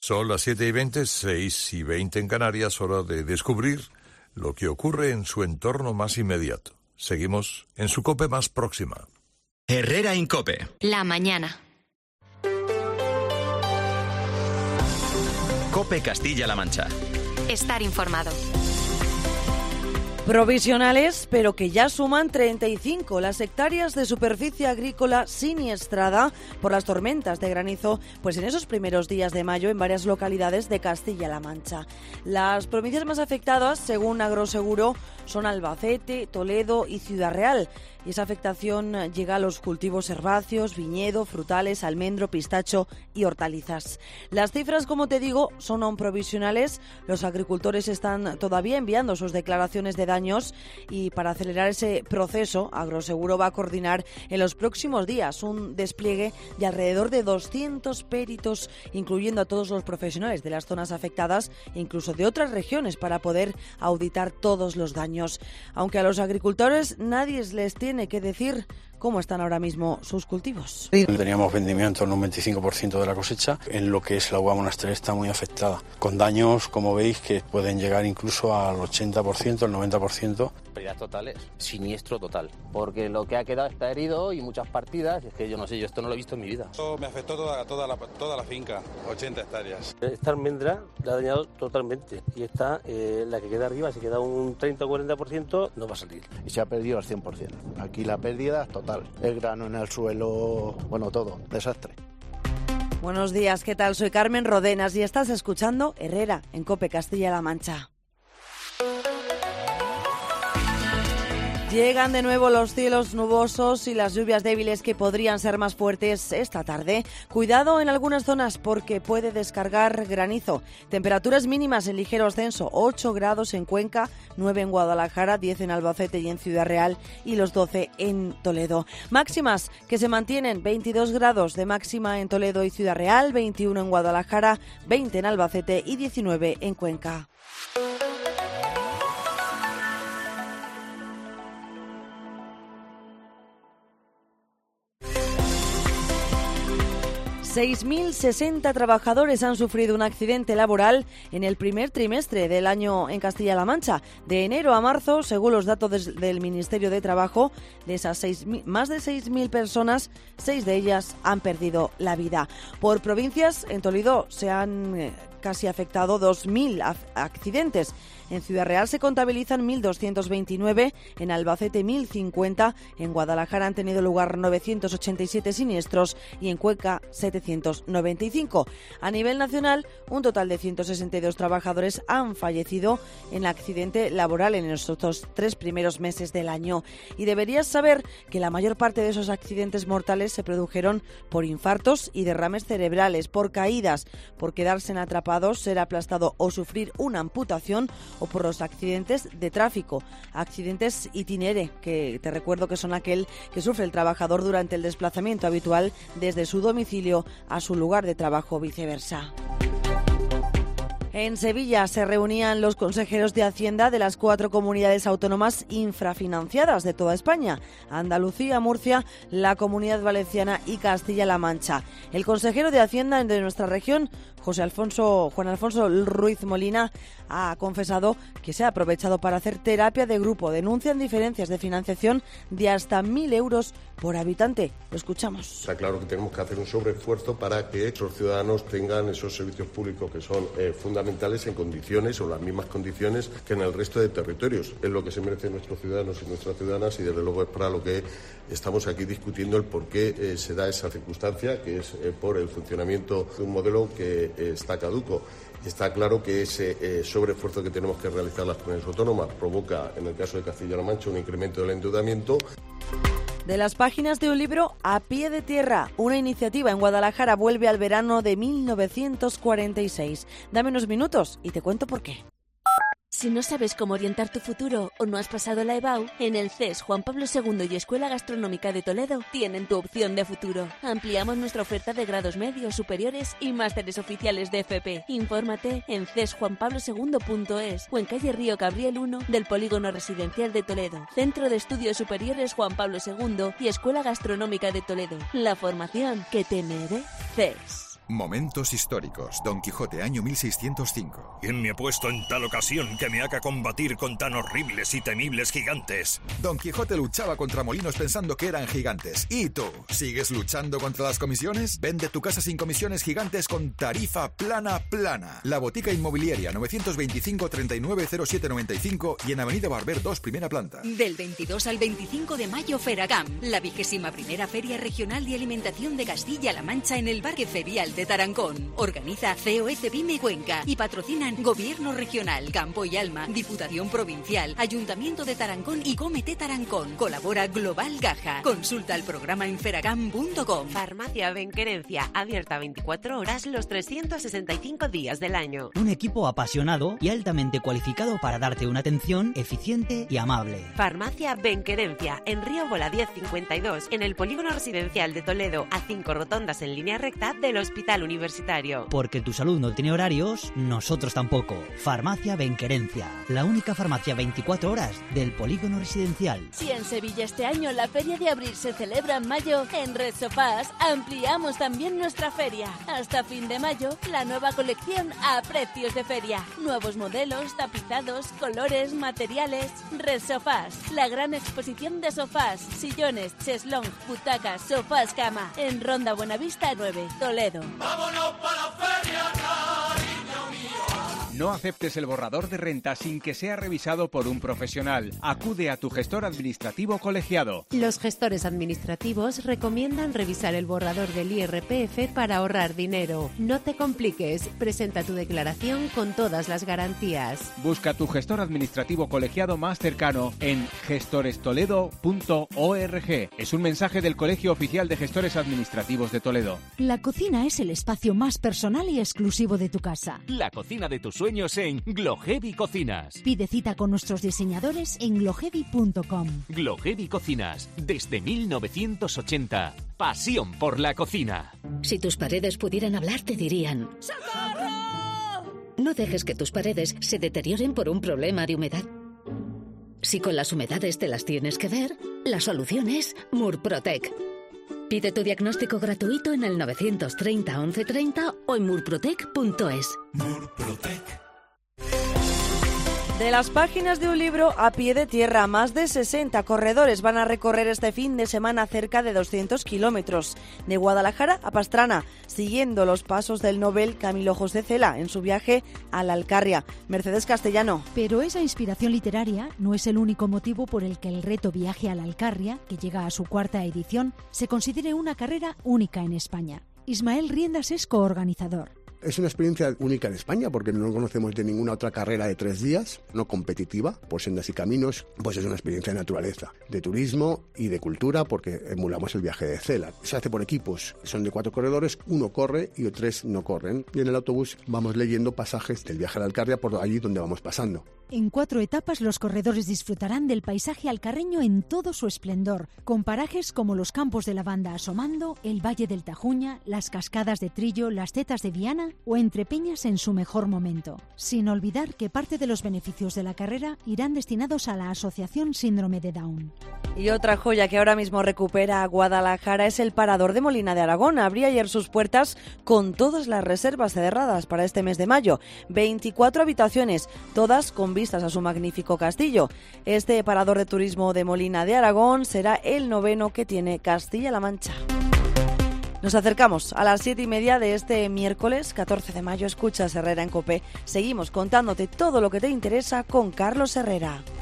Son las 7:20, 6:20 en Canarias, hora de descubrir lo que ocurre en su entorno más inmediato. Seguimos en su COPE más próxima. Herrera en COPE. La mañana. COPE Castilla-La Mancha. Estar informado. Provisionales, pero que ya suman 35 las hectáreas de superficie agrícola siniestrada por las tormentas de granizo, pues en esos primeros días de mayo en varias localidades de Castilla-La Mancha. Las provincias más afectadas, según Agroseguro, son Albacete, Toledo y Ciudad Real. Y esa afectación llega a los cultivos herbáceos, viñedo, frutales, almendro, pistacho y hortalizas. Las cifras, como te digo, son aún provisionales. Los agricultores están todavía enviando sus declaraciones de daños y para acelerar ese proceso, Agroseguro va a coordinar en los próximos días un despliegue de alrededor de 200 peritos, incluyendo a todos los profesionales de las zonas afectadas e incluso de otras regiones para poder auditar todos los daños. Aunque a los agricultores nadie les tiene que decir cómo están ahora mismo sus cultivos. Teníamos vendimiento en un 25% de la cosecha, en lo que es la uva monasterio está muy afectada, con daños, como veis, que pueden llegar incluso al 80%, al 90%. Pérdidas totales, siniestro total, porque lo que ha quedado está herido y muchas partidas, es que yo no sé, yo esto no lo he visto en mi vida. Esto me afectó toda la finca, 80 hectáreas. Esta almendra la ha dañado totalmente y esta, la que queda arriba, si queda un 30 o 40%, no va a salir. Y se ha perdido al 100%. Aquí la pérdida es total. El grano en el suelo, bueno, todo, desastre. Buenos días, ¿qué tal? Soy Carmen Rodenas y estás escuchando Herrera en COPE Castilla-La Mancha. Llegan de nuevo los cielos nubosos y las lluvias débiles que podrían ser más fuertes esta tarde. Cuidado en algunas zonas porque puede descargar granizo. Temperaturas mínimas en ligero ascenso, 8 grados en Cuenca, 9 en Guadalajara, 10 en Albacete y en Ciudad Real y los 12 en Toledo. Máximas que se mantienen, 22 grados de máxima en Toledo y Ciudad Real, 21 en Guadalajara, 20 en Albacete y 19 en Cuenca. ...6.060 trabajadores han sufrido un accidente laboral en el primer trimestre del año en Castilla-La Mancha. De enero a marzo, según los datos del Ministerio de Trabajo, de esas más de 6.000 personas, 6 de ellas han perdido la vida. Por provincias, en Toledo se han casi afectado 2.000 accidentes. En Ciudad Real se contabilizan 1.229, en Albacete 1.050, en Guadalajara han tenido lugar 987 siniestros y en Cuenca 795. A nivel nacional, un total de 162 trabajadores han fallecido en accidente laboral en estos 3 primeros meses del año. Y deberías saber que la mayor parte de esos accidentes mortales se produjeron por infartos y derrames cerebrales, por caídas, por quedarse atrapados, ser aplastado o sufrir una amputación, o por los accidentes de tráfico, accidentes itinere, que te recuerdo que son aquel que sufre el trabajador durante el desplazamiento habitual desde su domicilio a su lugar de trabajo o viceversa. En Sevilla se reunían los consejeros de Hacienda de las 4 comunidades autónomas infrafinanciadas de toda España: Andalucía, Murcia, la Comunidad Valenciana y Castilla-La Mancha. El consejero de Hacienda de nuestra región, Juan Alfonso Ruiz Molina, ha confesado que se ha aprovechado para hacer terapia de grupo. Denuncian diferencias de financiación de hasta 1.000 euros por habitante. Lo escuchamos. Está claro que tenemos que hacer un sobreesfuerzo para que esos ciudadanos tengan esos servicios públicos que son fundamentales en condiciones o las mismas condiciones que en el resto de territorios. Es lo que se merecen nuestros ciudadanos y nuestras ciudadanas y desde luego es para lo que estamos aquí discutiendo el por qué se da esa circunstancia, que es por el funcionamiento de un modelo que está caduco. Está claro que ese sobreesfuerzo que tenemos que realizar las comunidades autónomas provoca, en el caso de Castilla-La Mancha, un incremento del endeudamiento. De las páginas de un libro a pie de tierra, una iniciativa en Guadalajara vuelve al verano de 1946. Dame unos minutos y te cuento por qué. Si no sabes cómo orientar tu futuro o no has pasado la EBAU, en el CES Juan Pablo II y Escuela Gastronómica de Toledo tienen tu opción de futuro. Ampliamos nuestra oferta de grados medios, superiores y másteres oficiales de FP. Infórmate en cesjuanpablosegundo.es o en calle Río Cabriel 1 del Polígono Residencial de Toledo. Centro de Estudios Superiores Juan Pablo II y Escuela Gastronómica de Toledo. La formación que te mereces. Momentos históricos. Don Quijote, año 1605. ¿Quién me ha puesto en tal ocasión que me haga combatir con tan horribles y temibles gigantes? Don Quijote luchaba contra molinos pensando que eran gigantes. ¿Y tú? ¿Sigues luchando contra las comisiones? Vende tu casa sin comisiones gigantes con tarifa plana. La Botica Inmobiliaria, 925 39 07 95 y en Avenida Barber 2, primera planta. Del 22 al 25 de mayo, Feragam, la 21ª Feria Regional de Alimentación de Castilla-La Mancha en el Parque Ferial de Tarancón. Organiza COE Pyme Cuenca y patrocinan Gobierno Regional, Campo y Alma, Diputación Provincial, Ayuntamiento de Tarancón y Cómete Tarancón. Colabora Global Gaja. Consulta el programa en feragam.com. Farmacia Benquerencia, abierta 24 horas los 365 días del año. Un equipo apasionado y altamente cualificado para darte una atención eficiente y amable. Farmacia Benquerencia, en Río Bola 1052, en el Polígono Residencial de Toledo, a 5 rotondas en línea recta del Hospital Universitario. Porque tu salud no tiene horarios, nosotros tampoco. Farmacia Benquerencia, la única farmacia 24 horas del Polígono Residencial. Si en Sevilla este año la Feria de Abril se celebra en mayo, en Red Sofás ampliamos también nuestra feria. Hasta fin de mayo, la nueva colección a precios de feria. Nuevos modelos, tapizados, colores, materiales. Red Sofás, la gran exposición de sofás, sillones, cheslong, butacas, sofás cama, en Ronda Buenavista 9, Toledo. ¡Vámonos para la feria, cariño mío! No aceptes el borrador de renta sin que sea revisado por un profesional. Acude a tu gestor administrativo colegiado. Los gestores administrativos recomiendan revisar el borrador del IRPF para ahorrar dinero. No te compliques. Presenta tu declaración con todas las garantías. Busca tu gestor administrativo colegiado más cercano en gestorestoledo.org. Es un mensaje del Colegio Oficial de Gestores Administrativos de Toledo. La cocina es el espacio más personal y exclusivo de tu casa. La cocina de tus sueños en Glohevi Cocinas. Pide cita con nuestros diseñadores en glohevi.com. Glohevi Cocinas, desde 1980. Pasión por la cocina. Si tus paredes pudieran hablar, te dirían: ¡socorro! No dejes que tus paredes se deterioren por un problema de humedad. Si con las humedades te las tienes que ver, la solución es Murprotec. Pide tu diagnóstico gratuito en el 930 1130 o en murprotec.es. Murprotec. De las páginas de un libro a pie de tierra, más de 60 corredores van a recorrer este fin de semana cerca de 200 kilómetros, de Guadalajara a Pastrana, siguiendo los pasos del Nobel Camilo José Cela en su viaje a la Alcarria. Mercedes Castellano. Pero esa inspiración literaria no es el único motivo por el que el reto Viaje a la Alcarria, que llega a su 4ª edición, se considere una carrera única en España. Ismael Riendas es coorganizador. Es una experiencia única en España porque no conocemos de ninguna otra carrera de 3 días, no competitiva, por sendas y caminos. Pues es una experiencia de naturaleza, de turismo y de cultura porque emulamos el viaje de Cela. Se hace por equipos, son de 4 corredores, 1 corre y 3 no corren. Y en el autobús vamos leyendo pasajes del viaje a la Alcarria por allí donde vamos pasando. En 4 etapas los corredores disfrutarán del paisaje alcarreño en todo su esplendor, con parajes como los campos de lavanda asomando, el Valle del Tajuña, las cascadas de Trillo, las Tetas de Viana o Entrepeñas en su mejor momento. Sin olvidar que parte de los beneficios de la carrera irán destinados a la Asociación Síndrome de Down. Y otra joya que ahora mismo recupera Guadalajara es el Parador de Molina de Aragón. Abría ayer sus puertas con todas las reservas cerradas para este mes de mayo. 24 habitaciones, todas con vistas a su magnífico castillo. Este Parador de Turismo de Molina de Aragón será el 9º que tiene Castilla-La Mancha. Nos acercamos a las 7:30 de este miércoles 14 de mayo. Escuchas Herrera en COPE. Seguimos contándote todo lo que te interesa con Carlos Herrera.